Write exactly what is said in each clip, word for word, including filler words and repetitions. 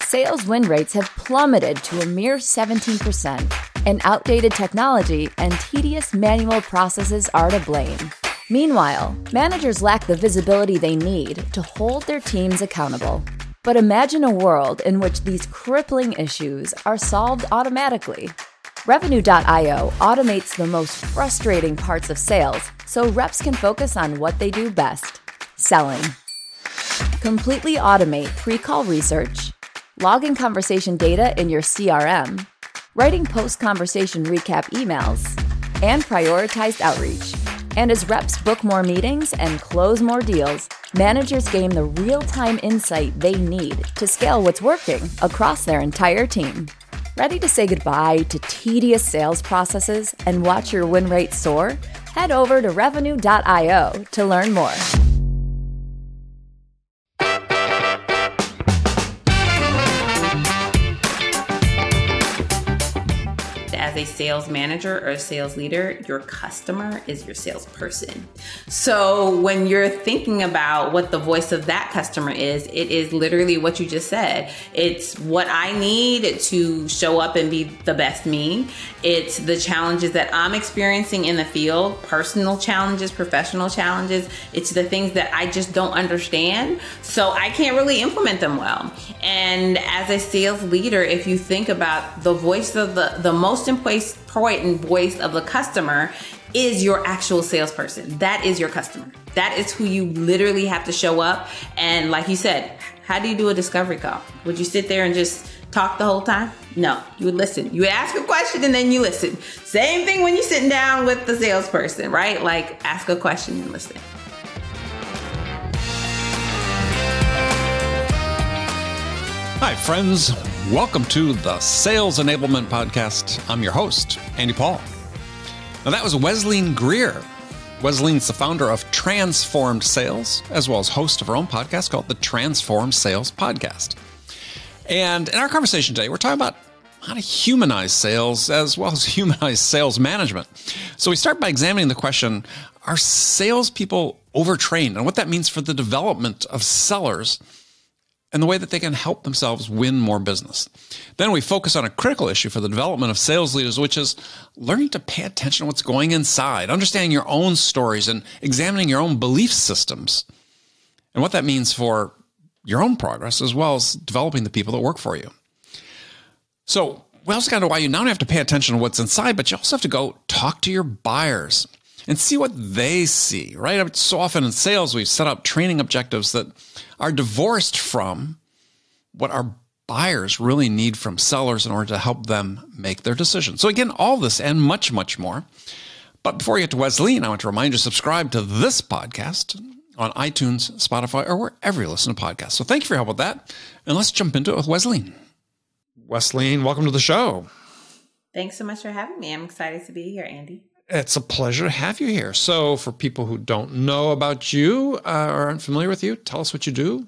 sales win rates have plummeted to a mere seventeen percent, and outdated technology and tedious manual processes are to blame. Meanwhile, managers lack the visibility they need to hold their teams accountable. But imagine a world in which these crippling issues are solved automatically. Revenue dot io automates the most frustrating parts of sales so reps can focus on what they do best: selling. Completely automate pre-call research, logging conversation data in your C R M, writing post-conversation recap emails, and prioritized outreach. And as reps book more meetings and close more deals, managers gain the real-time insight they need to scale what's working across their entire team. Ready to say goodbye to tedious sales processes and watch your win rate soar? Head over to Revenue dot io to learn more. As a sales manager or a sales leader, your customer is your salesperson. So when you're thinking about what the voice of that customer is, it is literally what you just said. It's what I need to show up and be the best me. It's the challenges that I'm experiencing in the field, personal challenges, professional challenges. It's the things that I just don't understand, so I can't really implement them well. And as a sales leader, if you think about the voice of the, the most important voice of the customer is your actual salesperson. That is your customer. That is who you literally have to show up. And like you said, how do you do a discovery call? Would you sit there and just talk the whole time? No, you would listen. You would ask a question and then you listen. Same thing when you're sitting down with the salesperson, right? Like, ask a question and listen. Hi, friends. Welcome to the Sales Enablement Podcast. I'm your host, Andy Paul. Now, that was Wesleyan Greer. Wesleyan's the founder of Transformed Sales, as well as host of her own podcast called the Transformed Sales Podcast. And in our conversation today, we're talking about how to humanize sales as well as humanize sales management. So we start by examining the question, are salespeople overtrained, and what that means for the development of sellers and the way that they can help themselves win more business. Then we focus on a critical issue for the development of sales leaders, which is learning to pay attention to what's going inside, understanding your own stories, and examining your own belief systems, and what that means for your own progress, as well as developing the people that work for you. So we also got to know why you not only have to pay attention to what's inside, but you also have to go talk to your buyers and see what they see, right? I mean, so often in sales, we've set up training objectives that are divorced from what our buyers really need from sellers in order to help them make their decisions. So again, all this and much, much more. But before we get to Wesleyan, I want to remind you to subscribe to this podcast on iTunes, Spotify, or wherever you listen to podcasts. So thank you for your help with that. And let's jump into it with Wesleyan. Wesleyan, welcome to the show. Thanks so much for having me. I'm excited to be here, Andy. It's a pleasure to have you here. So for people who don't know about you uh, or aren't familiar with you, tell us what you do.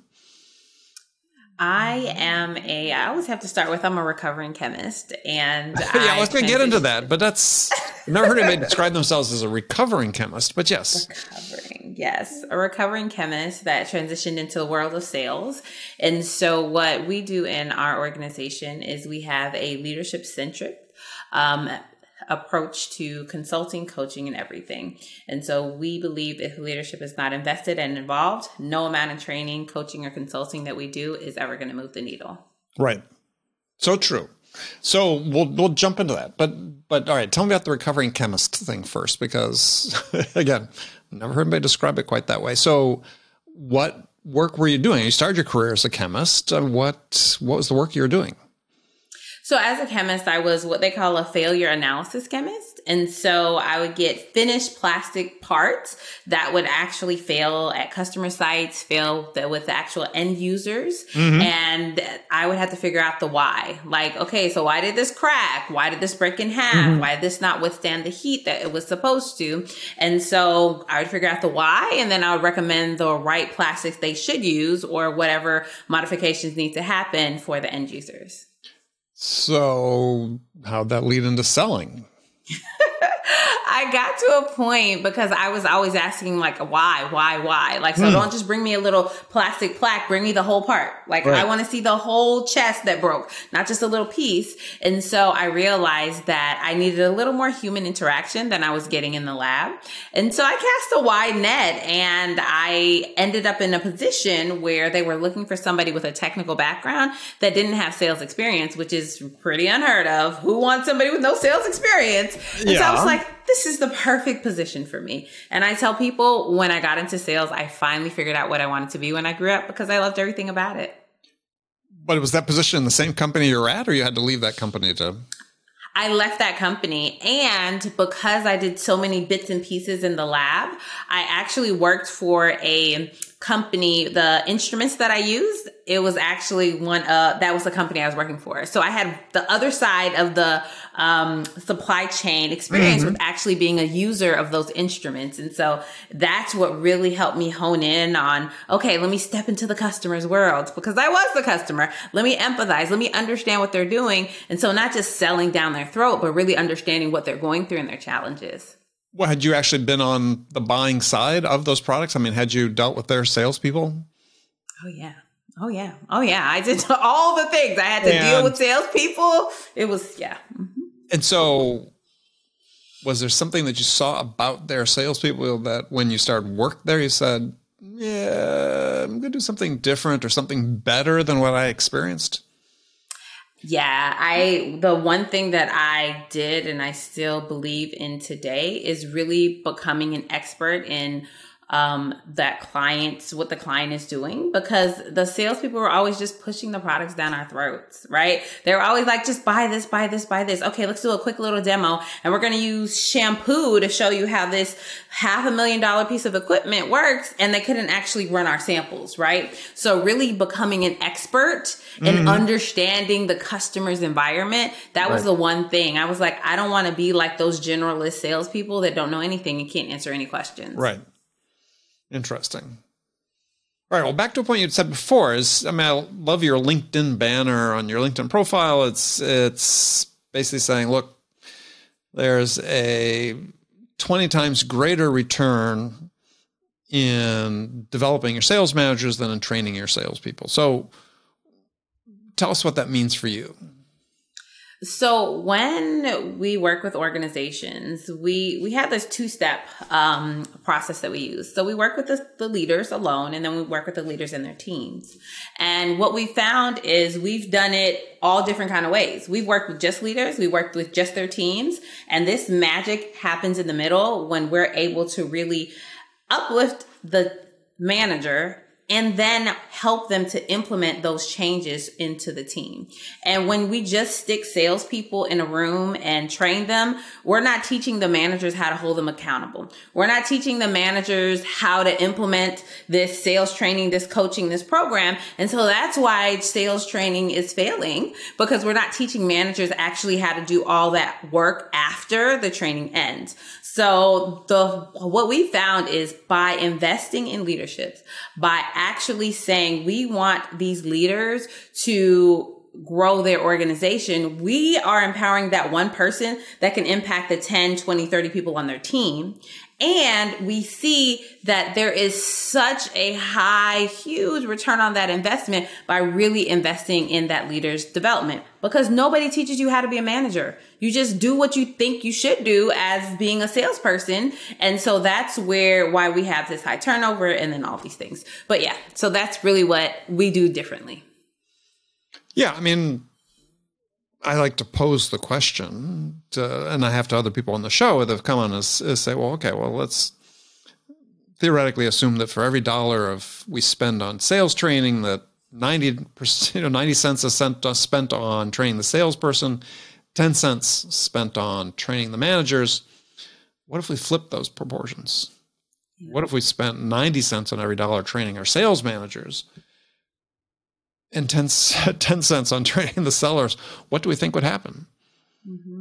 I am a, I always have to start with, I'm a recovering chemist. And yeah, I was going to get into that, but that's, I've never heard anybody describe themselves as a recovering chemist, but yes. Recovering, yes. A recovering chemist that transitioned into the world of sales. And so what we do in our organization is we have a leadership-centric um approach to consulting, coaching, and everything. And so we believe if leadership is not invested and involved, no amount of training, coaching, or consulting that we do is ever going to move the needle. Right. So true. So we'll we'll jump into that. But but all right, tell me about the recovering chemist thing first, because again, never heard anybody describe it quite that way. So what work were you doing? You started your career as a chemist. Uh, what what was the work you were doing? So as a chemist, I was what they call a failure analysis chemist. And so I would get finished plastic parts that would actually fail at customer sites, fail with the actual end users. Mm-hmm. And I would have to figure out the why. Like, okay, so why did this crack? Why did this break in half? Mm-hmm. Why did this not withstand the heat that it was supposed to? And so I would figure out the why, and then I would recommend the right plastics they should use or whatever modifications need to happen for the end users. So how'd that lead into selling? I got to a point because I was always asking like, why, why, why? Like, so mm. don't just bring me a little plastic plaque, bring me the whole part. Like, right. I want to see the whole chest that broke, not just a little piece. And so I realized that I needed a little more human interaction than I was getting in the lab. And so I cast a wide net, and I ended up in a position where they were looking for somebody with a technical background that didn't have sales experience, which is pretty unheard of. Who wants somebody with no sales experience? And yeah. so I was like, this is the perfect position for me. And I tell people when I got into sales, I finally figured out what I wanted to be when I grew up because I loved everything about it. But was that position in the same company you were at, or you had to leave that company to... I left that company, and because I did so many bits and pieces in the lab, I actually worked for a company. The instruments that I used, it was actually one, uh, that was the company I was working for. So I had the other side of the um, supply chain experience mm-hmm. with actually being a user of those instruments. And so that's what really helped me hone in on, okay, let me step into the customer's world because I was the customer. Let me empathize. Let me understand what they're doing. And so not just selling down their throat, but really understanding what they're going through and their challenges. Well, had you actually been on the buying side of those products? I mean, had you dealt with their salespeople? Oh, yeah. Oh, yeah. Oh, yeah. I did all the things. I had to and, deal with salespeople. It was, yeah. Mm-hmm. And so was there something that you saw about their salespeople that when you started work there, you said, yeah, I'm going to do something different or something better than what I experienced? Yeah, I, the one thing that I did and I still believe in today is really becoming an expert in um, that client's, what the client is doing, because the salespeople were always just pushing the products down our throats, right? They were always like, just buy this, buy this, buy this. Okay, let's do a quick little demo. And we're going to use shampoo to show you how this half a million dollar piece of equipment works. And they couldn't actually run our samples, right? So really becoming an expert mm-hmm. and understanding the customer's environment. That was right. the one thing. I was like, I don't want to be like those generalist salespeople that don't know anything and can't answer any questions. Right. Interesting. All right. Well, back to a point you'd said before is, I mean, I love your LinkedIn banner on your LinkedIn profile. It's, it's basically saying, look, there's a twenty times greater return in developing your sales managers than in training your salespeople. So tell us what that means for you. So when we work with organizations, we, we have this two-step um, process that we use. So we work with the, the leaders alone, and then we work with the leaders and their teams. And what we found is we've done it all different kind of ways. We've worked with just leaders. We worked with just their teams. And this magic happens in the middle when we're able to really uplift the manager and then help them to implement those changes into the team. And when we just stick salespeople in a room and train them, we're not teaching the managers how to hold them accountable. We're not teaching the managers how to implement this sales training, this coaching, this program. And so that's why sales training is failing, because we're not teaching managers actually how to do all that work after the training ends. So the what we found is by investing in leaderships, by actually saying we want these leaders to grow their organization, we are empowering that one person that can impact the ten, twenty, thirty people on their team. And we see that there is such a high, huge return on that investment by really investing in that leader's development, because nobody teaches you how to be a manager. You just do what you think you should do as being a salesperson. And so that's where, why we have this high turnover and then all these things. But yeah, so that's really what we do differently. Yeah. I mean, I like to pose the question to, and I have to other people on the show that have come on and say, well, okay, well, let's theoretically assume that for every dollar of we spend on sales training, that ninety percent, you know, ninety cents is spent on training the salesperson, ten cents spent on training the managers. What if we flip those proportions? Yeah. What if we spent ninety cents on every dollar training our sales managers and ten, ten cents on training the sellers? What do we think would happen? Mm-hmm.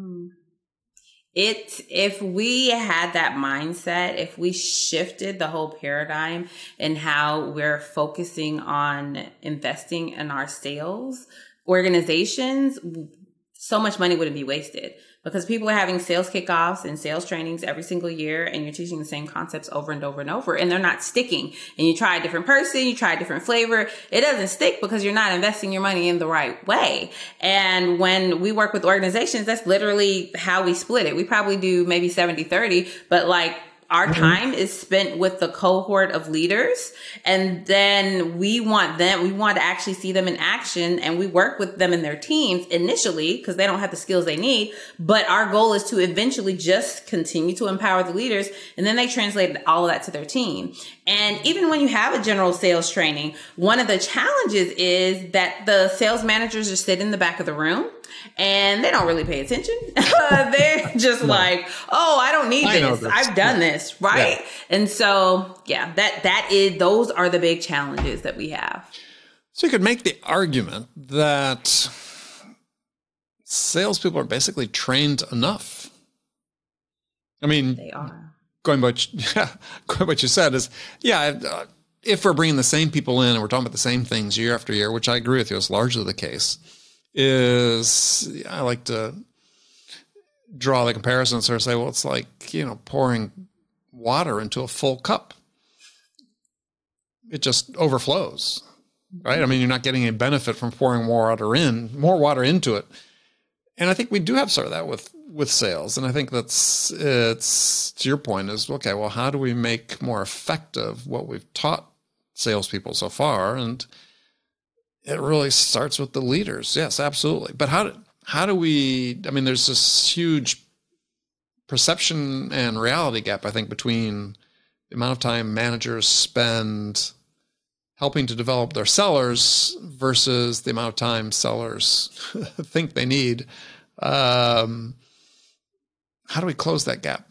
It, if we had that mindset, if we shifted the whole paradigm in how we're focusing on investing in our sales organizations, so much money wouldn't be wasted, because people are having sales kickoffs and sales trainings every single year, and you're teaching the same concepts over and over and over, and they're not sticking. And you try a different person, you try a different flavor. It doesn't stick because you're not investing your money in the right way. And when we work with organizations, that's literally how we split it. We probably do maybe seventy thirty, but like, our time is spent with the cohort of leaders, and then we want them, we want to actually see them in action, and we work with them in their teams initially because they don't have the skills they need. But our goal is to eventually just continue to empower the leaders, and then they translate all of that to their team. And even when you have a general sales training, one of the challenges is that the sales managers just sit in the back of the room and they don't really pay attention. uh, they're just no. like, oh, I don't need this. this. I've done yeah. this. Right. Yeah. And so, yeah, that, that is, those are the big challenges that we have. So you could make the argument that salespeople are basically trained enough. I mean, they are. Going by what you, yeah, going by what you said is, yeah, uh, if we're bringing the same people in and we're talking about the same things year after year, which I agree with you is largely the case, is I like to draw the comparison and sort of say, well, it's like, you know, pouring water into a full cup. It just overflows, right? I mean, you're not getting any benefit from pouring more water in, more water into it. And I think we do have sort of that with, with sales. And I think that's, it's, to your point is, okay, well, how do we make more effective what we've taught salespeople so far? And it really starts with the leaders. Yes, absolutely. But how do, how do we, I mean, there's this huge perception and reality gap, I think, between the amount of time managers spend helping to develop their sellers versus the amount of time sellers think they need. Um, how do we close that gap?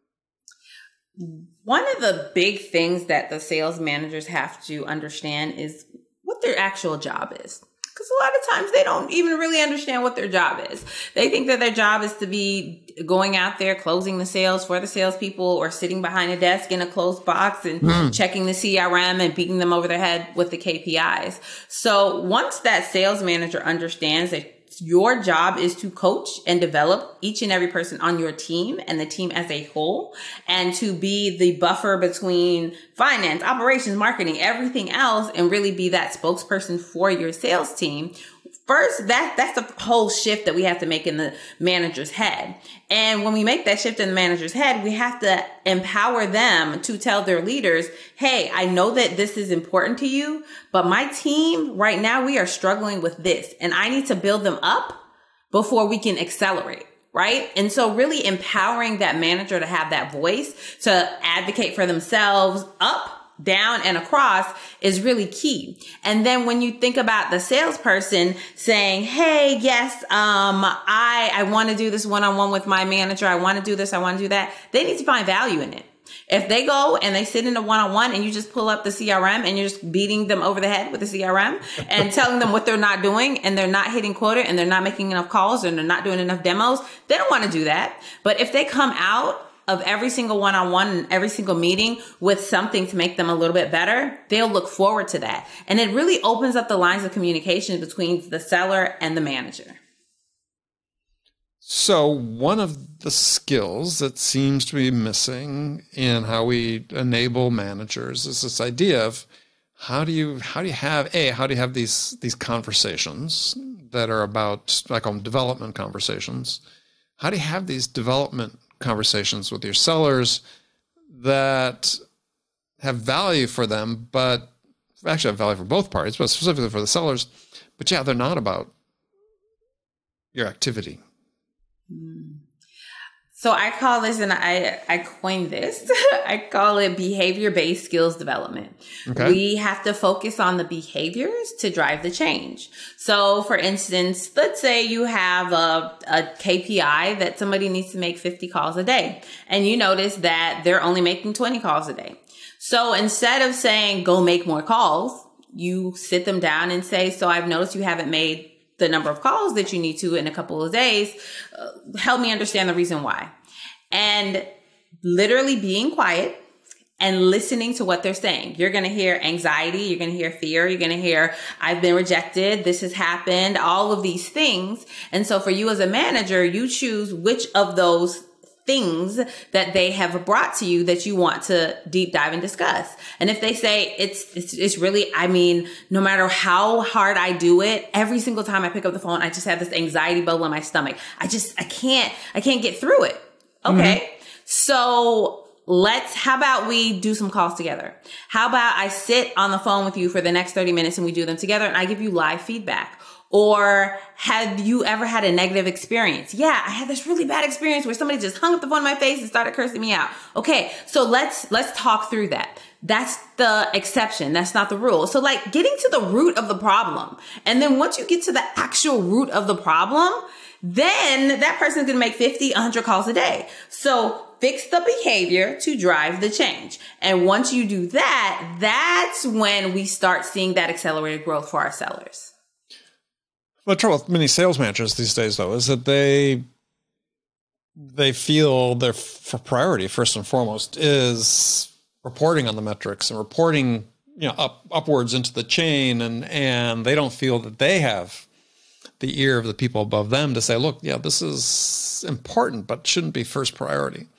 One of the big things that the sales managers have to understand is what their actual job is. Because a lot of times they don't even really understand what their job is. They think that their job is to be going out there, closing the sales for the salespeople, or sitting behind a desk in a closed box and mm. checking the C R M and beating them over the head with the K P Is. So once that sales manager understands that your job is to coach and develop each and every person on your team and the team as a whole, and to be the buffer between finance, operations, marketing, everything else, and really be that spokesperson for your sales team. First, that that's the whole shift that we have to make in the manager's head. And when we make that shift in the manager's head, we have to empower them to tell their leaders, hey, I know that this is important to you, but my team right now, we are struggling with this, and I need to build them up before we can accelerate. Right. And so really empowering that manager to have that voice, to advocate for themselves up, down, and across is really key. And then when you think about the salesperson saying, hey, yes, um, I, I want to do this one-on-one with my manager. I want to do this. I want to do that. They need to find value in it. If they go and they sit in a one-on-one and you just pull up the C R M and you're just beating them over the head with the C R M and telling them what they're not doing, and they're not hitting quota, and they're not making enough calls, and they're not doing enough demos, they don't want to do that. But if they come out of every single one-on-one and every single meeting with something to make them a little bit better, they'll look forward to that. And it really opens up the lines of communication between the seller and the manager. So one of the skills that seems to be missing in how we enable managers is this idea of how do you how do you have a how do you have these these conversations that are about, I call them development conversations. How do you have these development conversations with your sellers that have value for them, but actually have value for both parties, but specifically for the sellers. But yeah, they're not about your activity. So I call this, and I, I coined this, I call it behavior-based skills development. Okay. We have to focus on the behaviors to drive the change. So for instance, let's say you have a, a K P I that somebody needs to make fifty calls a day, and you notice that they're only making twenty calls a day. So instead of saying, go make more calls, you sit them down and say, so I've noticed you haven't made the number of calls that you need to in a couple of days. Uh, help me understand the reason why. And literally being quiet and listening to what they're saying. You're going to hear anxiety. You're going to hear fear. You're going to hear, I've been rejected. This has happened. All of these things. And so for you as a manager, you choose which of those things that they have brought to you that you want to deep dive and discuss. And if they say it's, it's, it's really, I mean, no matter how hard I do it, every single time I pick up the phone, I just have this anxiety bubble in my stomach. I just, I can't, I can't get through it. Okay. Mm-hmm. So let's, how about we do some calls together? How about I sit on the phone with you for the next thirty minutes and we do them together and I give you live feedback? Or have you ever had a negative experience? Yeah, I had this really bad experience where somebody just hung up the phone in my face and started cursing me out. Okay, so let's, let's talk through that. That's the exception. That's not the rule. So like getting to the root of the problem. And then once you get to the actual root of the problem, then that person's going to make fifty, one hundred calls a day. So fix the behavior to drive the change. And once you do that, that's when we start seeing that accelerated growth for our sellers. Well, the trouble with many sales managers these days, though, is that they they feel their f- priority, first and foremost, is reporting on the metrics and reporting, you know, up upwards into the chain, and and they don't feel that they have the ear of the people above them to say, look, yeah, this is important, but shouldn't be first priority.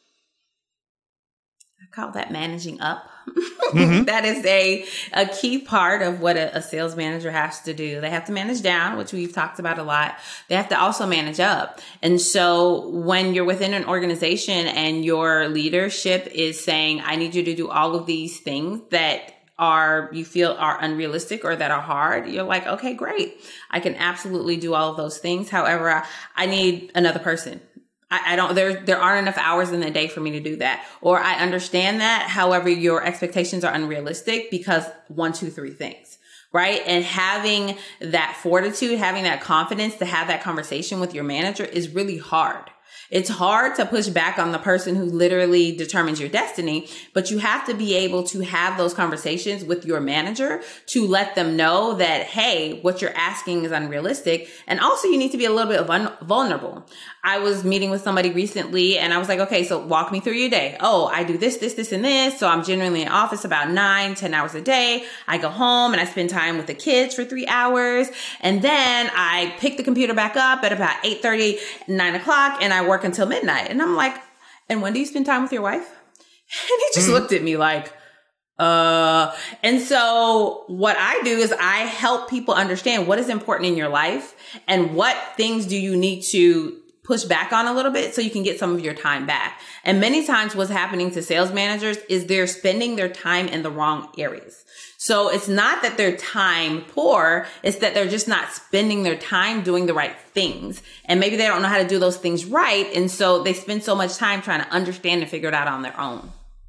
I call that managing up. Mm-hmm. That is a, a key part of what a, a sales manager has to do. They have to manage down, which we've talked about a lot. They have to also manage up. And so when you're within an organization and your leadership is saying, I need you to do all of these things that are you feel are unrealistic or that are hard, you're like, okay, great. I can absolutely do all of those things. However, I, I need another person. I, I don't, there, there aren't enough hours in the day for me to do that. Or I understand that. However, your expectations are unrealistic because one, two, three things, right? And having that fortitude, having that confidence to have that conversation with your manager is really hard. It's hard to push back on the person who literally determines your destiny, but you have to be able to have those conversations with your manager to let them know that, hey, what you're asking is unrealistic. And also you need to be a little bit vul- vulnerable. I was meeting with somebody recently and I was like, okay, so walk me through your day. Oh, I do this, this, this, and this. So I'm generally in office about nine, ten hours a day. I go home and I spend time with the kids for three hours. And then I pick the computer back up at about eight thirty, nine o'clock and I work until midnight. And I'm like, and when do you spend time with your wife? And he just mm-hmm. looked at me like, uh, and so what I do is I help people understand what is important in your life and what things do you need to push back on a little bit so you can get some of your time back. And many times what's happening to sales managers is they're spending their time in the wrong areas. So it's not that they're time poor, it's that they're just not spending their time doing the right things. And maybe they don't know how to do those things right. And so they spend so much time trying to understand and figure it out on their own.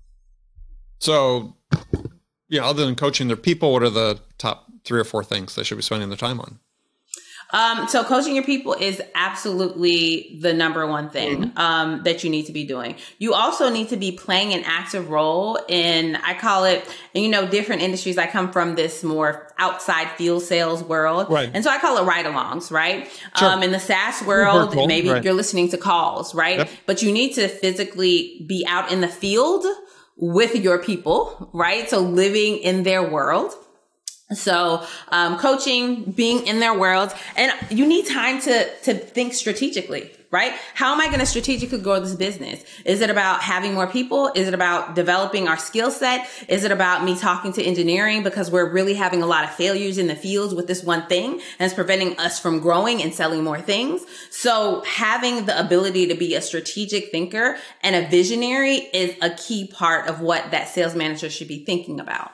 So, yeah, other than coaching their people, what are the top three or four things they should be spending their time on? Um, so coaching your people is absolutely the number one thing, um, that you need to be doing. You also need to be playing an active role in, I call it, and you know, different industries. I come from this more outside field sales world. Right. And so I call it ride-alongs, right? Sure. Um, in the SaaS world, Virtual, maybe right. you're listening to calls, right? Yep. But you need to physically be out in the field with your people, right? So living in their world. So, um, coaching, being in their world, and you need time to, to think strategically, right? How am I going to strategically grow this business? Is it about having more people? Is it about developing our skill set? Is it about me talking to engineering because we're really having a lot of failures in the fields with this one thing and it's preventing us from growing and selling more things? So having the ability to be a strategic thinker and a visionary is a key part of what that sales manager should be thinking about.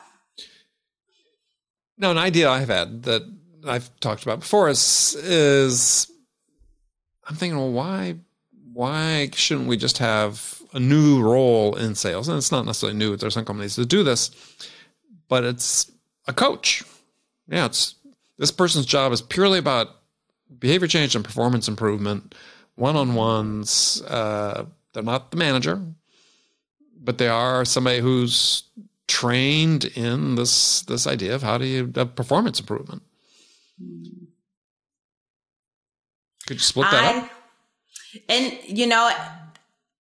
Now, an idea I've had that I've talked about before is, is I'm thinking, well, why, why shouldn't we just have a new role in sales? And it's not necessarily new. There's some companies that do this, but it's a coach. Yeah, it's this person's job is purely about behavior change and performance improvement, one-on-ones. Uh, they're not the manager, but they are somebody who's trained in this this idea of how do you uh, performance improvement. Could you split that I, up? And you know,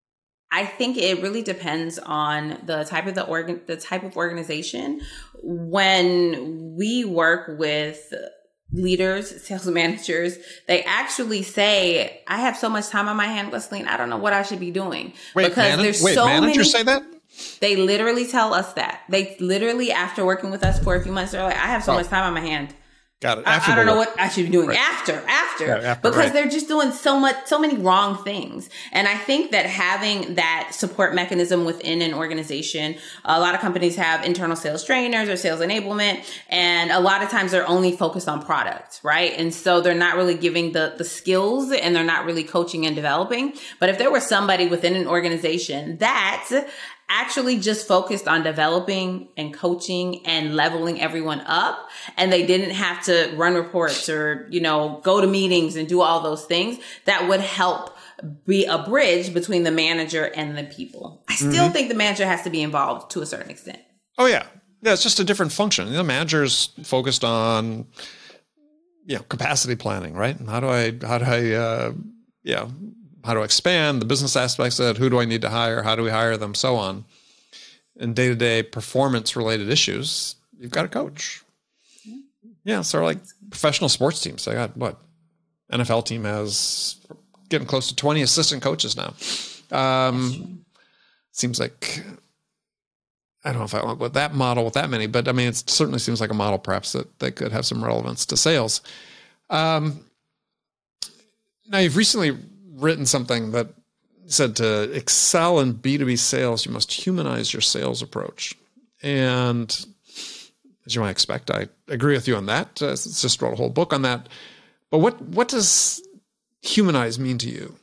I think it really depends on the type of the organ, the type of organization. When we work with leaders, sales managers, they actually say, I have so much time on my hand, Wesleyan, I don't know what I should be doing. Wait, because man- there's wait, so managers many, say that? They literally tell us that. They literally, after working with us for a few months, they're like, I have so Oh. much time on my hand. Got it. I, After I don't the know work. what I should be doing Right. after, after, Yeah, after, because right. they're just doing so much, so many wrong things. And I think that having that support mechanism within an organization, a lot of companies have internal sales trainers or sales enablement, and a lot of times they're only focused on product, right? And so they're not really giving the the skills, and they're not really coaching and developing. But if there was somebody within an organization that actually just focused on developing and coaching and leveling everyone up, and they didn't have to run reports or, you know, go to meetings and do all those things, that would help be a bridge between the manager and the people. I still Mm-hmm. think the manager has to be involved to a certain extent. Oh, yeah. Yeah, it's just a different function. The manager's focused on, you know, capacity planning, right? How do I, how do I, uh, yeah, how do I expand the business aspects of it? Who do I need to hire? How do we hire them? So on. And day-to-day performance-related issues, you've got a coach. Yeah, so like professional sports teams. They got, what, N F L team has getting close to twenty assistant coaches now. Um, seems like, I don't know if I want with that model with that many, but I mean, it certainly seems like a model perhaps that, that could have some relevance to sales. Um, now, you've recently written something that said to excel in B two B sales, you must humanize your sales approach. And as you might expect, I agree with you on that. Uh, it's just wrote a whole book on that. But what, what does humanize mean to you?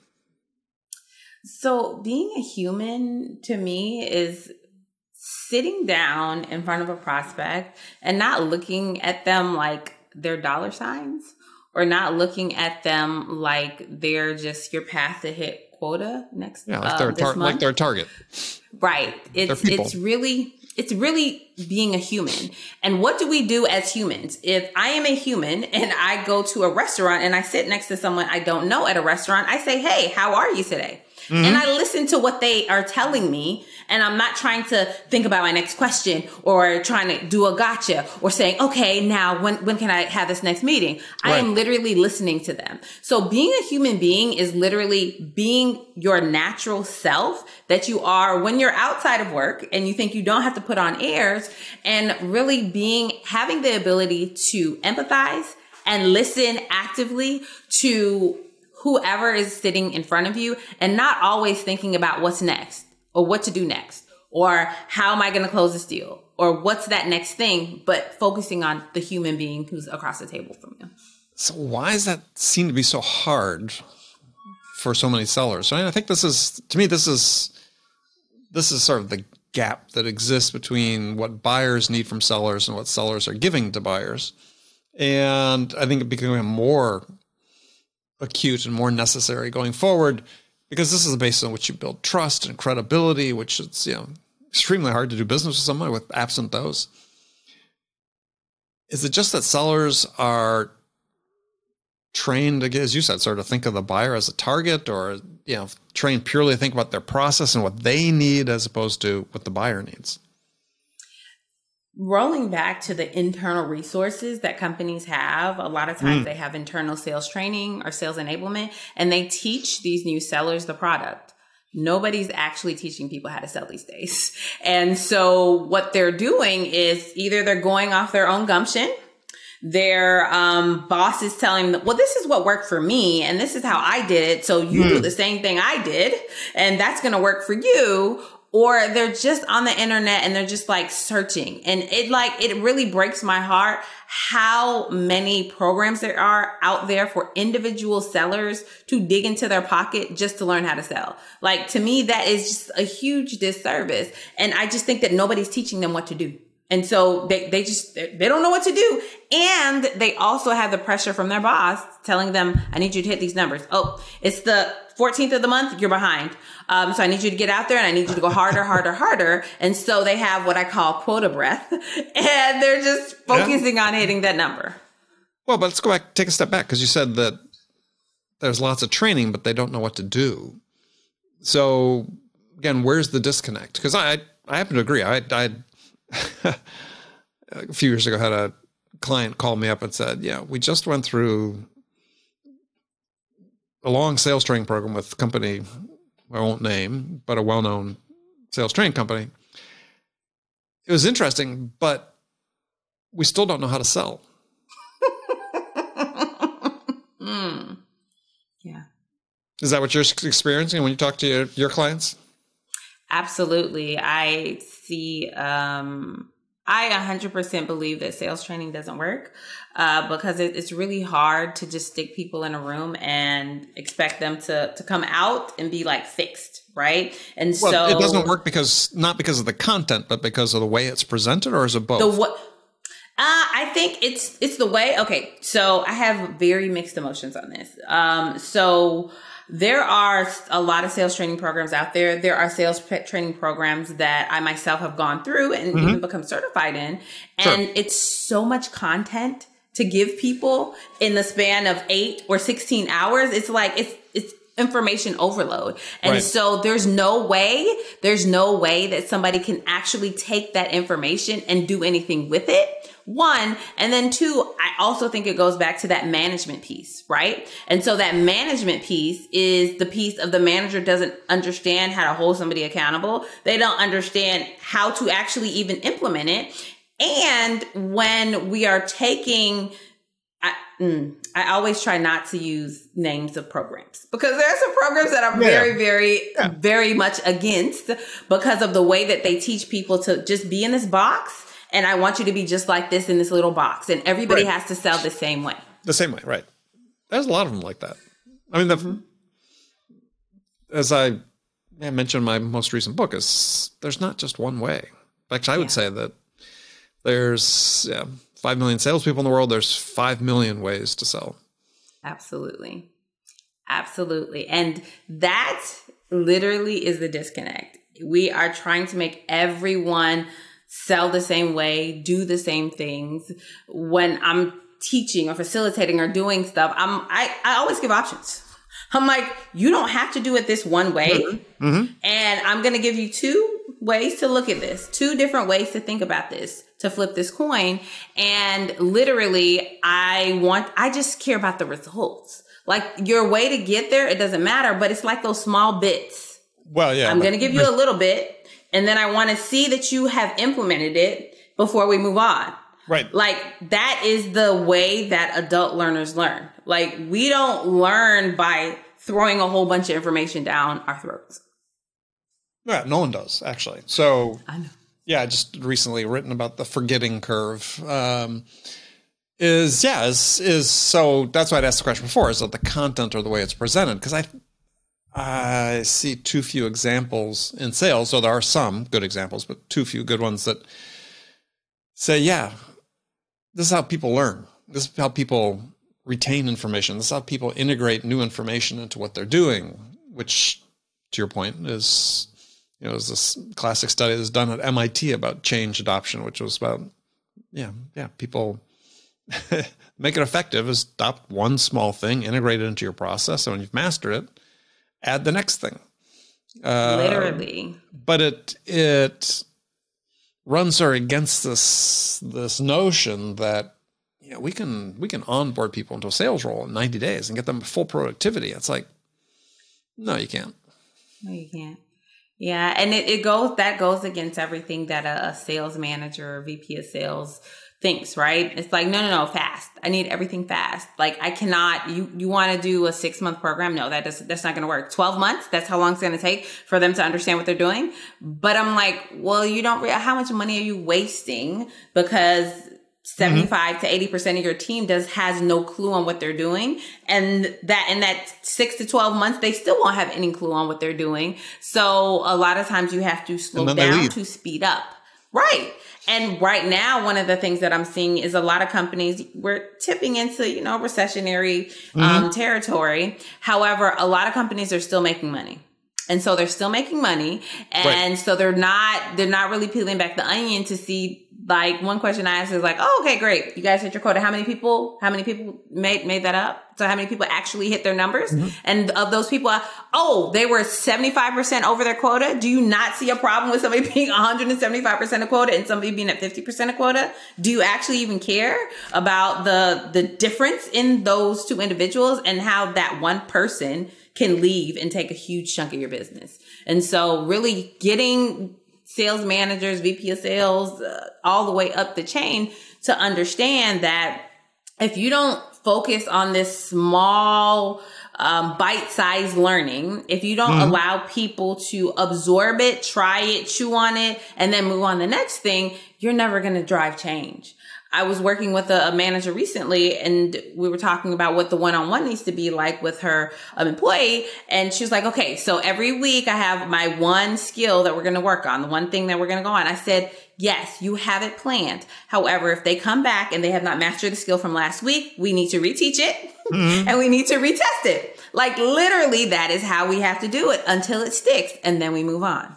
So being a human to me is sitting down in front of a prospect and not looking at them like they're dollar signs, or not looking at them like they're just your path to hit quota next Yeah, like uh, they're, this tar- month. like they're a target. Right. It's people. it's really it's really being a human. And what do we do as humans? If I am a human and I go to a restaurant and I sit next to someone I don't know at a restaurant, I say, "Hey, how are you today?" Mm-hmm. And I listen to what they are telling me, and I'm not trying to think about my next question or trying to do a gotcha or saying, okay, now when, when can I have this next meeting? I Right. am literally listening to them. So being a human being is literally being your natural self that you are when you're outside of work and you think you don't have to put on airs, and really being, having the ability to empathize and listen actively to whoever is sitting in front of you, and not always thinking about what's next or what to do next or how am I going to close this deal or what's that next thing, but focusing on the human being who's across the table from you. So why does that seem to be so hard for so many sellers? I mean, I think this is, to me, this is, this is sort of the gap that exists between what buyers need from sellers and what sellers are giving to buyers. And I think it becoming more acute and more necessary going forward, because this is the basis on which you build trust and credibility, which is, you know, extremely hard to do business with someone with absent those. Is it just that sellers are trained, as you said, sort of think of the buyer as a target, or, you know, trained purely to think about their process and what they need as opposed to what the buyer needs? Rolling back to the internal resources that companies have, a lot of times mm. they have internal sales training or sales enablement, and they teach these new sellers the product. Nobody's actually teaching people how to sell these days. And so what they're doing is either they're going off their own gumption, their um, boss is telling them, well, this is what worked for me, and this is how I did it, so you mm. do the same thing I did, and that's going to work for you. Or they're just on the internet and they're just like searching. And it like, it really breaks my heart how many programs there are out there for individual sellers to dig into their pocket just to learn how to sell. Like, to me, that is just a huge disservice. And I just think that nobody's teaching them what to do. And so they, they just, they don't know what to do. And they also have the pressure from their boss telling them, I need you to hit these numbers. Oh, it's the fourteenth of the month. You're behind. Um, so I need you to get out there and I need you to go harder, harder, harder. And so they have what I call quota breath, and they're just focusing yeah. on hitting that number. Well, but let's go back, take a step back, because you said that there's lots of training, but they don't know what to do. So again, where's the disconnect? Because I, I happen to agree. I, I a few years ago had a client call me up and said, yeah, we just went through a long sales training program with a company I won't name, but a well-known sales training company. It was interesting, but we still don't know how to sell. mm. Yeah. Is that what you're experiencing when you talk to your, your clients? Absolutely. I see, um, I one hundred percent believe that sales training doesn't work uh, because it, it's really hard to just stick people in a room and expect them to, to come out and be like fixed, right? And well, so it doesn't work because not because of the content, but because of the way it's presented, or is it both? The what? Uh, I think it's it's the way. Okay, so I have very mixed emotions on this. Um, so. There are a lot of sales training programs out there. There are sales training programs that I myself have gone through and mm-hmm. even become certified in. And sure. It's so much content to give people in the span of eight or sixteen hours. It's like, it's, it's information overload. And right. so there's no way, there's no way that somebody can actually take that information and do anything with it. One, and then two, I also think it goes back to that management piece, right? And so that management piece is the piece of the manager doesn't understand how to hold somebody accountable. They don't understand how to actually even implement it. And when we are taking, I, mm, I always try not to use names of programs because there are some programs that I'm yeah. very, very, yeah. very much against because of the way that they teach people to just be in this box. And I want you to be just like this in this little box. And everybody right. has to sell the same way. The same way, right. There's a lot of them like that. I mean, the, mm-hmm. as I mentioned in my most recent book, is there's not just one way. Actually, I yeah. would say that there's yeah, five million salespeople in the world. There's five million ways to sell. Absolutely. Absolutely. And that literally is the disconnect. We are trying to make everyone sell the same way, do the same things. When I'm teaching or facilitating or doing stuff, I'm, I, I always give options. I'm like, you don't have to do it this one way. Mm-hmm. Mm-hmm. And I'm going to give you two ways to look at this, two different ways to think about this, to flip this coin. And literally, I want, I just care about the results. Like your way to get there, it doesn't matter, but it's like those small bits. Well, yeah. I'm going to give you a little bit. And then I want to see that you have implemented it before we move on. Right. Like that is the way that adult learners learn. Like we don't learn by throwing a whole bunch of information down our throats. Yeah, no one does actually. So I know. Yeah, I just recently written about the forgetting curve. Um, is yeah, is is so that's why I'd asked the question before, is that the content or the way it's presented? Because I I see too few examples in sales, so there are some good examples, but too few good ones that say, yeah, this is how people learn. This is how people retain information. This is how people integrate new information into what they're doing, which, to your point, is, you know, is this classic study that's done at M I T about change adoption, which was about, yeah, yeah, people make it effective is adopt one small thing, integrate it into your process, and when you've mastered it, add the next thing. Uh, Literally. But it it runs her against this this notion that, you know, we can we can onboard people into a sales role in ninety days and get them full productivity. It's like, no, you can't. No, you can't. Yeah, and it, it goes that goes against everything that a, a sales manager or V P of sales thinks, right? It's like, no, no, no, fast. I need everything fast. Like I cannot, you, you want to do a six month program? No, that does, that's not going to work. twelve months. That's how long it's going to take for them to understand what they're doing. But I'm like, well, you don't realize how much money are you wasting because seventy-five mm-hmm. to eighty percent of your team does, has no clue on what they're doing. And that, in that six to twelve months, they still won't have any clue on what they're doing. So a lot of times you have to slow down to speed up. Right. And right now, one of the things that I'm seeing is a lot of companies, we're tipping into, you know, recessionary mm-hmm. um, territory. However, a lot of companies are still making money. And so they're still making money. And right. so they're not, they're not really peeling back the onion to see Like one question I asked is like, oh, okay, great. You guys hit your quota. How many people, how many people made, made that up? So how many people actually hit their numbers? Mm-hmm. And of those people, oh, they were seventy-five percent over their quota. Do you not see a problem with somebody being one hundred seventy-five percent of quota and somebody being at fifty percent of quota? Do you actually even care about the, the difference in those two individuals and how that one person can leave and take a huge chunk of your business? And so really getting sales managers, V P of sales, uh, all the way up the chain to understand that if you don't focus on this small, um, bite-sized learning, if you don't mm-hmm. allow people to absorb it, try it, chew on it, and then move on to the next thing, you're never going to drive change. I was working with a, a manager recently, and we were talking about what the one-on-one needs to be like with her um, employee. And she was like, okay, so every week I have my one skill that we're going to work on, the one thing that we're going to go on. I said, yes, you have it planned. However, if they come back and they have not mastered the skill from last week, we need to reteach it mm-hmm. and we need to retest it. Like literally, that is how we have to do it until it sticks. And then we move on.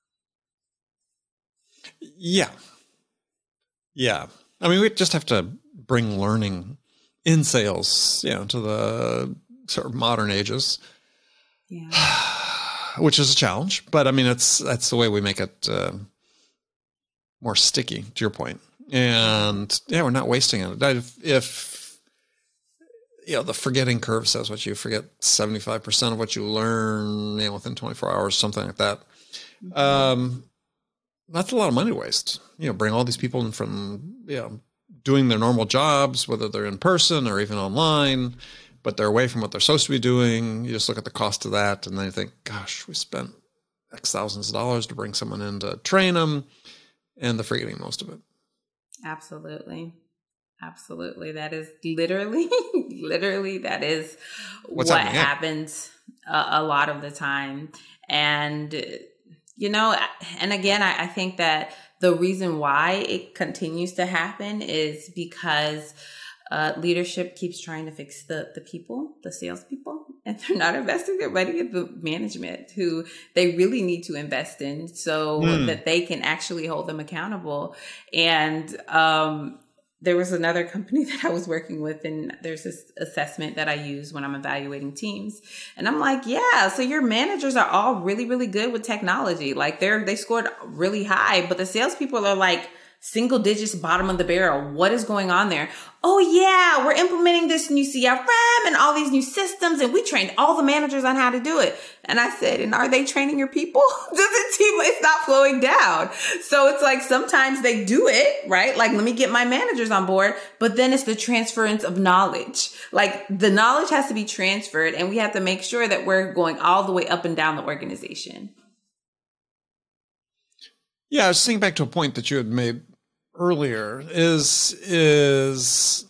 Yeah. Yeah. I mean, we just have to bring learning in sales, you know, to the sort of modern ages, yeah. which is a challenge. But I mean, it's that's the way we make it uh, more sticky, to your point. And yeah, we're not wasting it. If, if you know, the forgetting curve says what you forget seventy-five percent of what you learn, you know, within twenty-four hours, something like that. Mm-hmm. Um, that's a lot of money to waste. You know, bring all these people in from, you know, doing their normal jobs, whether they're in person or even online, but they're away from what they're supposed to be doing. You just look at the cost of that and then you think, gosh, we spent X thousands of dollars to bring someone in to train them, and they're forgetting most of it. Absolutely. Absolutely. That is literally, literally, that is What's what happening? Yeah. happens a, a lot of the time. And, you know, and again, I, I think that the reason why it continues to happen is because uh, leadership keeps trying to fix the, the people, the salespeople, and they're not investing their money in the management who they really need to invest in so mm. that they can actually hold them accountable. And um, there was another company that I was working with, and there's this assessment that I use when I'm evaluating teams. And I'm like, yeah, so your managers are all really, really good with technology. Like they're, they scored really high, but the salespeople are like single digits, bottom of the barrel. What is going on there? Oh yeah, we're implementing this new C R M and all these new systems, and we trained all the managers on how to do it. And I said, and are they training your people? Does it seem like it's not flowing down? So it's like sometimes they do it, right? Like, let me get my managers on board, but then it's the transference of knowledge. Like the knowledge has to be transferred, and we have to make sure that we're going all the way up and down the organization. Yeah, I was thinking back to a point that you had made earlier is, is,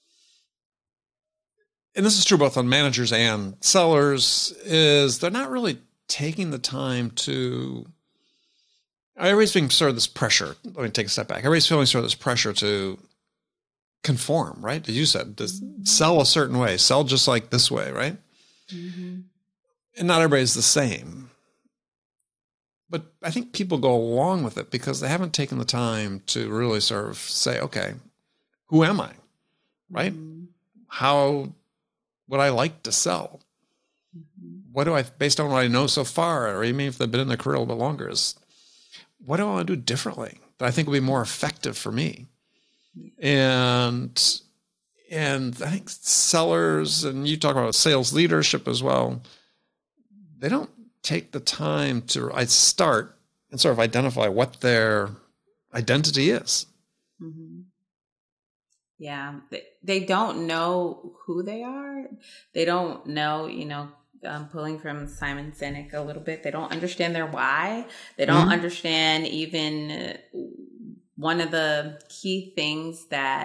and this is true both on managers and sellers, is they're not really taking the time to, everybody's being sort of this pressure. Let me take a step back. Everybody's feeling sort of this pressure to conform, right? As you said, to sell a certain way, sell just like this way, right? Mm-hmm. And not everybody's the same. But I think people go along with it because they haven't taken the time to really sort of say, okay, who am I, right? Mm-hmm. How would I like to sell? Mm-hmm. What do I, based on what I know so far, or even if they've been in their career a little bit longer, is what do I want to do differently that I think will be more effective for me? Yeah. And, and I think sellers, and you talk about sales leadership as well, they don't take the time to I start and sort of identify what their identity is. Mm-hmm. Yeah. They, they don't know who they are. They don't know, you know, um, pulling from Simon Sinek a little bit, they don't understand their why. They don't mm-hmm. understand even one of the key things that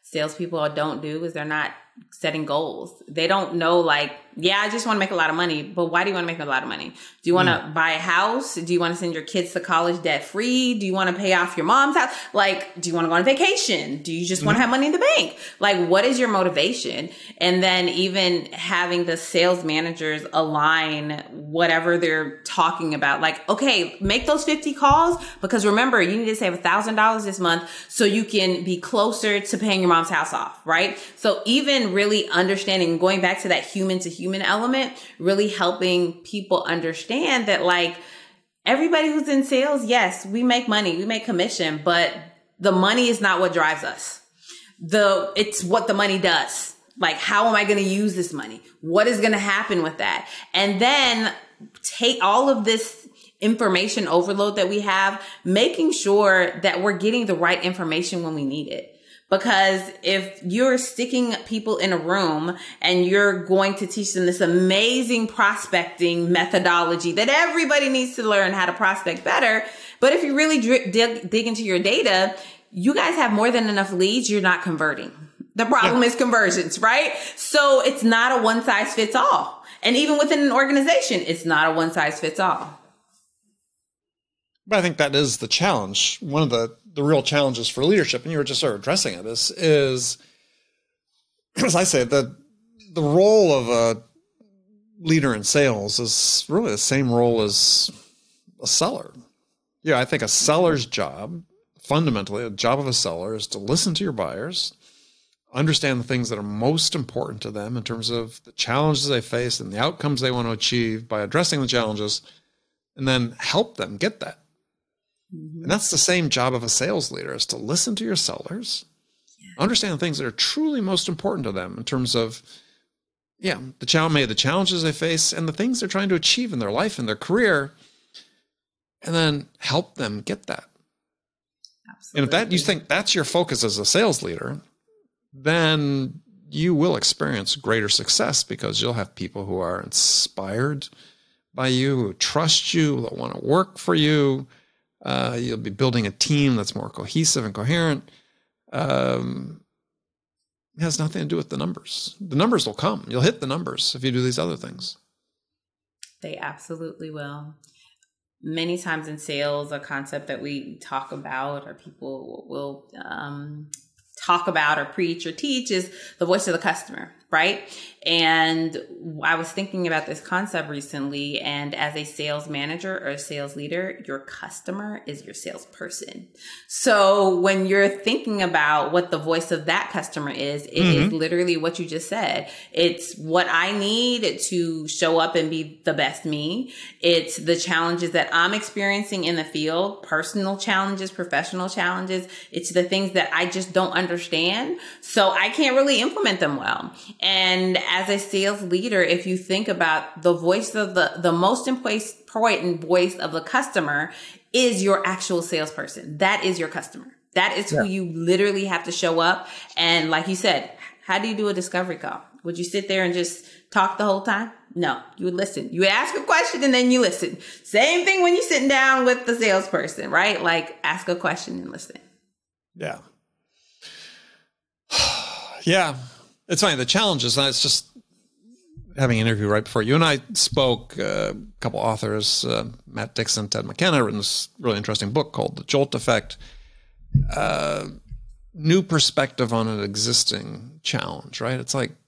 salespeople don't do is they're not setting goals. They don't know, like, yeah, I just want to make a lot of money, but why do you want to make a lot of money? Do you want to mm. buy a house? Do you want to send your kids to college debt free? Do you want to pay off your mom's house? Like, do you want to go on vacation? Do you just mm-hmm. want to have money in the bank? Like, what is your motivation? And then even having the sales managers align whatever they're talking about. Like, okay, make those fifty calls, because remember, you need to save a thousand dollars this month so you can be closer to paying your mom's house off, right? So even really understanding, going back to that human to human element, really helping people understand that, like, everybody who's in sales, yes, we make money, we make commission, but the money is not what drives us. The, it's what the money does. Like, how am I going to use this money? What is going to happen with that? And then take all of this information overload that we have, making sure that we're getting the right information when we need it. Because if you're sticking people in a room and you're going to teach them this amazing prospecting methodology that everybody needs to learn how to prospect better, but if you really dig, dig into your data, you guys have more than enough leads, you're not converting. The problem yeah. is conversions, right? So it's not a one size fits all. And even within an organization, it's not a one size fits all. But I think that is the challenge. One of the, the real challenges for leadership, and you were just sort of addressing it, is, is as I say, the the role of a leader in sales is really the same role as a seller. Yeah, I think a seller's job, fundamentally, a job of a seller is to listen to your buyers, understand the things that are most important to them in terms of the challenges they face and the outcomes they want to achieve by addressing the challenges, and then help them get that. Mm-hmm. And that's the same job of a sales leader, is to listen to your sellers, yeah. understand the things that are truly most important to them in terms of, yeah, the challenge, maybe the challenges they face and the things they're trying to achieve in their life and their career, and then help them get that. Absolutely. And if that you think that's your focus as a sales leader, then you will experience greater success, because you'll have people who are inspired by you, who trust you, that want to work for you. Uh, you'll be building a team that's more cohesive and coherent. Um, it has nothing to do with the numbers. The numbers will come. You'll hit the numbers if you do these other things. They absolutely will. Many times in sales, a concept that we talk about, or people will um, talk about or preach or teach, is the voice of the customer, right? And I was thinking about this concept recently, and as a sales manager or a sales leader, your customer is your salesperson. So when you're thinking about what the voice of that customer is, it mm-hmm. is literally what you just said. It's what I need to show up and be the best me. It's the challenges that I'm experiencing in the field, personal challenges, professional challenges. It's the things that I just don't understand, so I can't really implement them well. And as a sales leader, if you think about the voice of the, the most important voice of the customer is your actual salesperson. That is your customer. That is yeah. who you literally have to show up. And like you said, how do you do a discovery call? Would you sit there and just talk the whole time? No, you would listen. You would ask a question and then you listen. Same thing when you're sitting down with the salesperson, right? Like, ask a question and listen. Yeah. Yeah. It's funny, the challenge is that it's just having an interview right before you and I spoke, uh, a couple authors, uh, Matt Dixon, Ted McKenna, written this really interesting book called The Jolt Effect. Uh, new perspective on an existing challenge, right? It's like,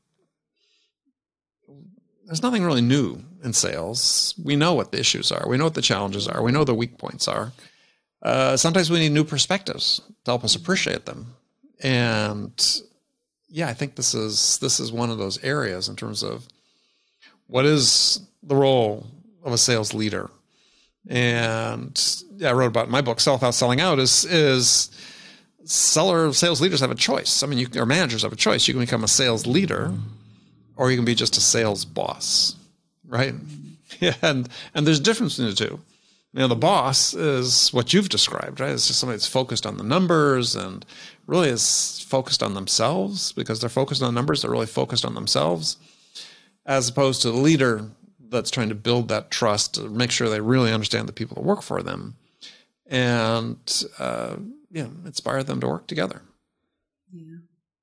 there's nothing really new in sales. We know what the issues are. We know what the challenges are. We know the weak points are. Uh, sometimes we need new perspectives to help us appreciate them. And yeah, I think this is this is one of those areas in terms of what is the role of a sales leader. And yeah, I wrote about it in my book, Sell Without Selling Out, is is seller sales leaders have a choice. I mean, you, or managers have a choice. You can become a sales leader, or you can be just a sales boss, right? Yeah, and and there's a difference in the two. You know, the boss is what you've described, right? It's just somebody that's focused on the numbers and really is focused on themselves, because they're focused on numbers. They're really focused on themselves, as opposed to the leader that's trying to build that trust to make sure they really understand the people that work for them and, uh, you know, inspire them to work together. Yeah.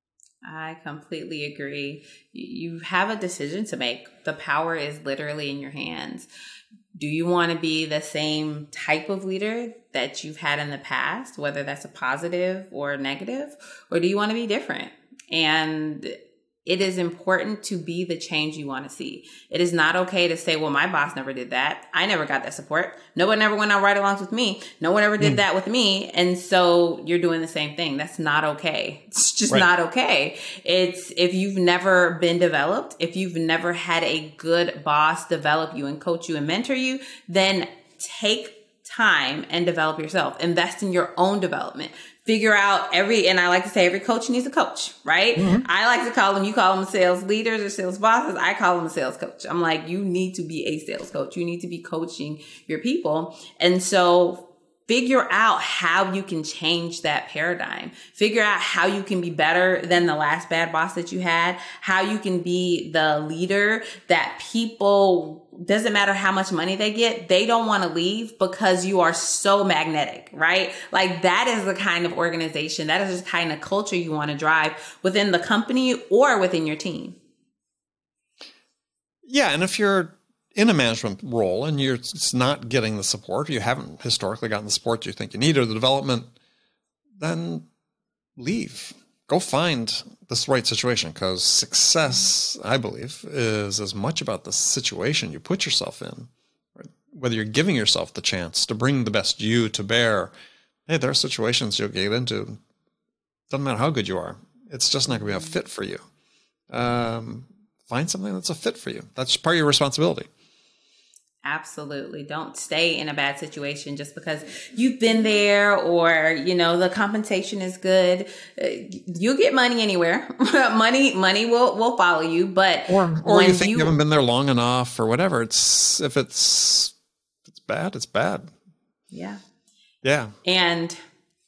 I completely agree. You have a decision to make. The power is literally in your hands. Do you want to be the same type of leader that you've had in the past, whether that's a positive or a negative, or do you want to be different? And it is important to be the change you want to see. It is not okay to say, well, my boss never did that. I never got that support. No one ever went on ride-alongs with me. No one ever did mm. that with me. And so you're doing the same thing. That's not okay. It's just right. not okay. It's if you've never been developed, if you've never had a good boss develop you and coach you and mentor you, then take time and develop yourself. Invest in your own development. Figure out every, and I like to say every coach needs a coach, right? Mm-hmm. I like to call them, you call them sales leaders or sales bosses. I call them a sales coach. I'm like, you need to be a sales coach. You need to be coaching your people. And so figure out how you can change that paradigm. Figure out how you can be better than the last bad boss that you had, how you can be the leader that people, doesn't matter how much money they get, they don't want to leave because you are so magnetic, right? Like that is the kind of organization, that is the kind of culture you want to drive within the company or within your team. Yeah. And if you're in a management role and you're it's not getting the support, you haven't historically gotten the support you think you need or the development, then leave. Go find this right situation, because success, I believe, is as much about the situation you put yourself in, right? Whether you're giving yourself the chance to bring the best you to bear. Hey, there are situations you'll get into. Doesn't matter how good you are. It's just not going to be a fit for you. Um, find something that's a fit for you. That's part of your responsibility. Absolutely. Don't stay in a bad situation just because you've been there or, you know, the compensation is good. You'll get money anywhere. money, money will, will follow you. But or, or you think you, you haven't been there long enough or whatever. It's if it's, if it's bad, it's bad. Yeah. Yeah. And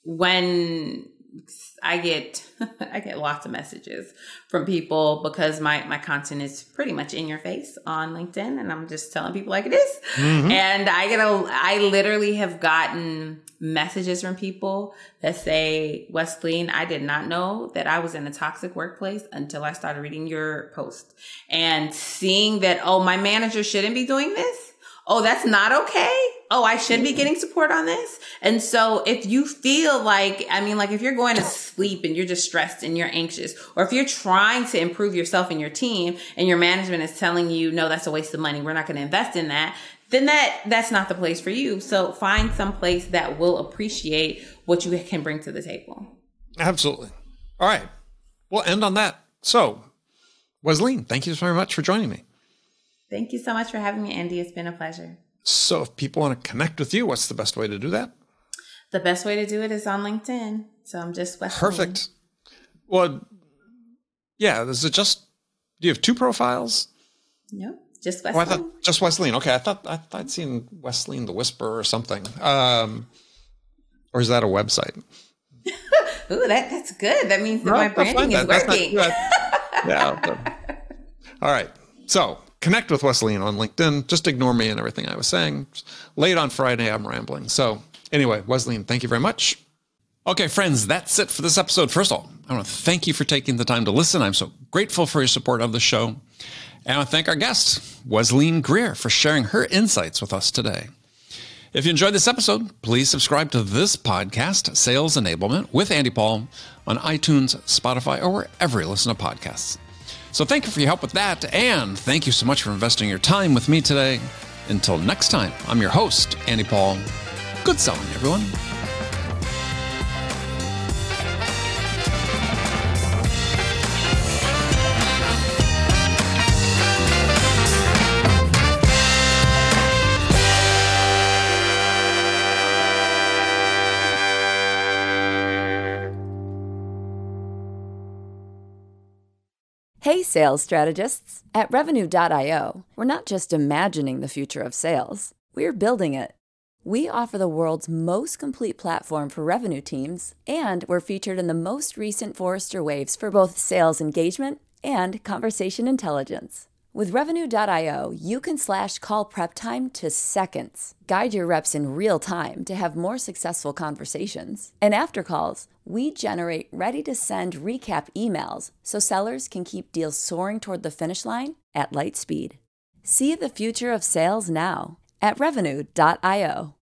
when I get, I get lots of messages from people because my, my content is pretty much in your face on LinkedIn, and I'm just telling people like it is. Mm-hmm. And I get a, I literally have gotten messages from people that say, Wesleyan, I did not know that I was in a toxic workplace until I started reading your post and seeing that, oh, my manager shouldn't be doing this. Oh, that's not okay. Oh, I should be getting support on this. And so if you feel like, I mean, like if you're going to sleep and you're just stressed and you're anxious, or if you're trying to improve yourself and your team and your management is telling you, no, that's a waste of money, we're not going to invest in that, then that that's not the place for you. So find some place that will appreciate what you can bring to the table. Absolutely. All right. We'll end on that. So, Wesleyan, thank you very much for joining me. Thank you so much for having me, Andy. It's been a pleasure. So if people want to connect with you, what's the best way to do that? The best way to do it is on LinkedIn. So I'm just Wesleyan. Perfect. Well, yeah. Is it just, do you have two profiles? No, just Wesleyan. Oh, I thought just Wesleyan. Okay. I thought, I thought I'd seen Wesleyan the Whisperer or something. Um, or is that a website? Ooh, that, that's good. That means that no, my branding is that. working. Not, yeah. The, all right. So, connect with Wesleyan on LinkedIn. Just ignore me and everything I was saying. Late on Friday, I'm rambling. So anyway, Wesleyan, thank you very much. Okay, friends, that's it for this episode. First of all, I want to thank you for taking the time to listen. I'm so grateful for your support of the show. And I want to thank our guest, Wesleyan Greer, for sharing her insights with us today. If you enjoyed this episode, please subscribe to this podcast, Sales Enablement with Andy Paul, on iTunes, Spotify, or wherever you listen to podcasts. So thank you for your help with that, and thank you so much for investing your time with me today. Until next time, I'm your host, Andy Paul. Good selling, everyone. Hey, sales strategists. At Revenue dot io, we're not just imagining the future of sales, we're building it. We offer the world's most complete platform for revenue teams, and we're featured in the most recent Forrester Waves for both sales engagement and conversation intelligence. With Revenue dot io, you can slash call prep time to seconds, guide your reps in real time to have more successful conversations. And after calls, we generate ready-to-send recap emails so sellers can keep deals soaring toward the finish line at light speed. See the future of sales now at Revenue dot io.